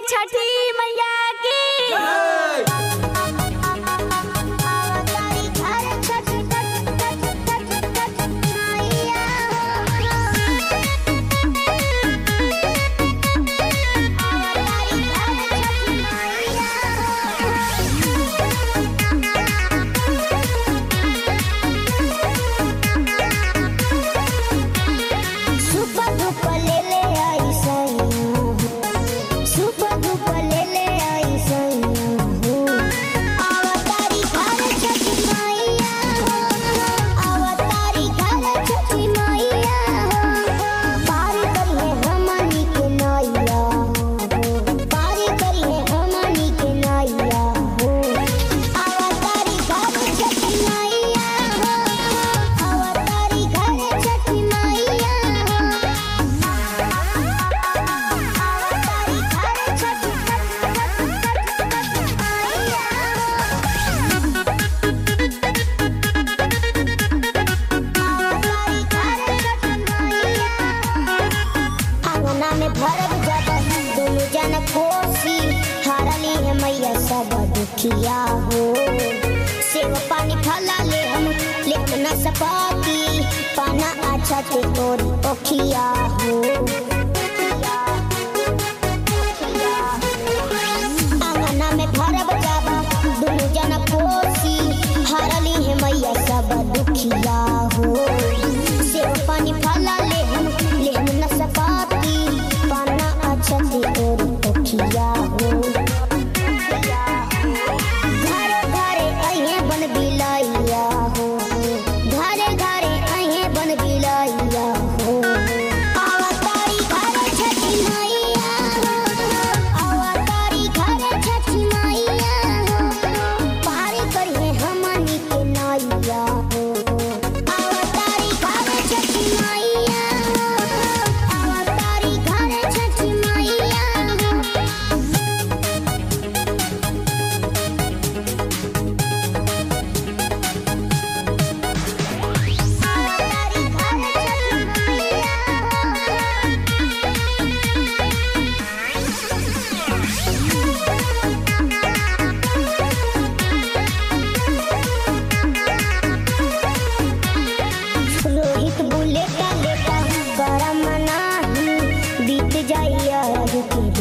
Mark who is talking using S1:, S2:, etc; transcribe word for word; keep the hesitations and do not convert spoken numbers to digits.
S1: छठी मैया की कोसी हारली है मैया सब दुखिया हो। सेव पानी फला ले हम लेकिन न सपाती पाना अच्छा ते तोरी ओखिया हो। आंगना में भरब जाबा दोनों जना कोसी हारली है मैया सब दुखिया हो। सेव पानी फला ले हम लेकिन न सपाती पाना अच्छा ते तोरी ओखिया हो। घरे घरे अहे बन बिलाइया हो। घरे घरे अहे बन बिलाइया हो। अवतारी घरे छठी मैया हो। अवतारी घरे छठी मैया हो। पार करिए हमनी के नैया हो। अवतारी घरे छठी मैया हो। अवतारी घरे छठी मैया हो। रोहित बुलेटा लेटा करम नाही बीत जाइया